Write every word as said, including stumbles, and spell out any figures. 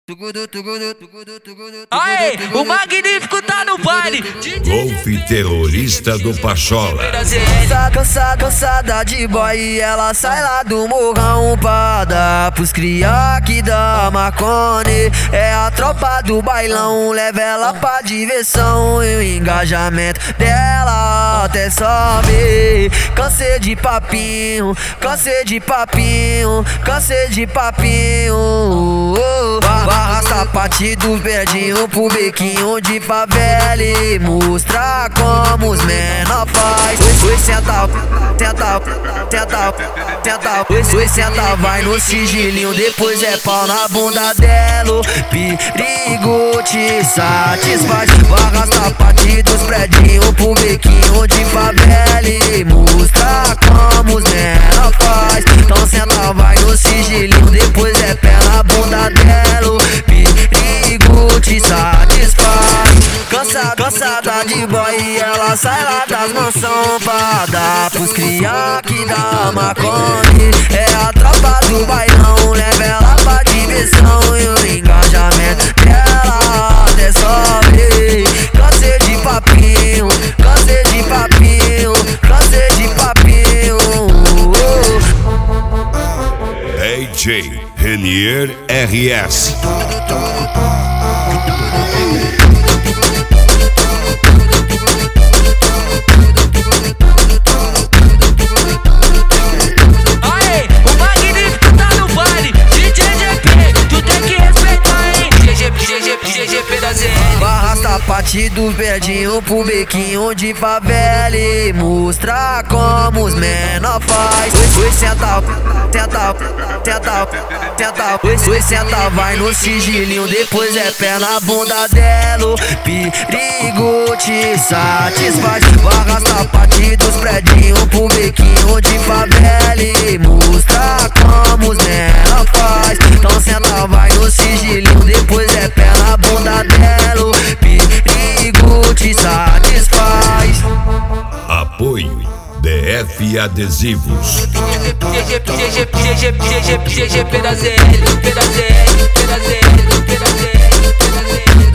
Aê, o Magnífico tá no baile. Golf terrorista do Pachola. Cansada, cansada, cansada de boy e ela sai lá do morrão pra dar pros cria que dá Marconi. É a tropa do bailão, leva ela pra diversão e o engajamento dela até sobe. Cansei de papinho, cansei de papinho, cansei de papinho. Barra sapatinho verdinho pro bequinho de favela e mostrar como os menor faz. Oi, senta, tenta, tenta, tenta. Oi, senta, vai no sigilinho, depois é pau na bunda dela. Perigo te satisfaz. Barra sapatinho dos predinho pro bequinho de favela e mostrar como os menor faz. Então senta, vai no sigilinho, depois é pé na bunda dela. Perigo te satisfaz. Cansada, cansada de boy e ela sai lá das mansão pra dar pros cria que dá Marconi. É a tropa do bailão, leva ela pra diversão e o engajamento dela até sobe. Cansei de papinho, cansei de papinho, cansei de papinho. D J Renier R S. Aê, o Magnífico tá no baile. D J G P, tu tem que respeitar, hein? G G P, G G P, G G P da Z L. Barra sapatinho verdinho pro bequinho de favela e mostrar como os menor faz. Oi, senta, tenta, tenta, tenta. Oi, senta, vai no sigilinho, depois é pé na bunda dela. Perigo te satisfaz. Barra sapatinho dos predinho pro bequinho de favela e mostrar como os menor faz. Então senta, vai no sigilinho, depois é pé na bunda dela. Perigo te satisfaz. Apoio D F Adesivos. G G P, G G P, G G P, G G P, G G P da Z L, P da Z L, P da Z L, P da Z L, P da Z L.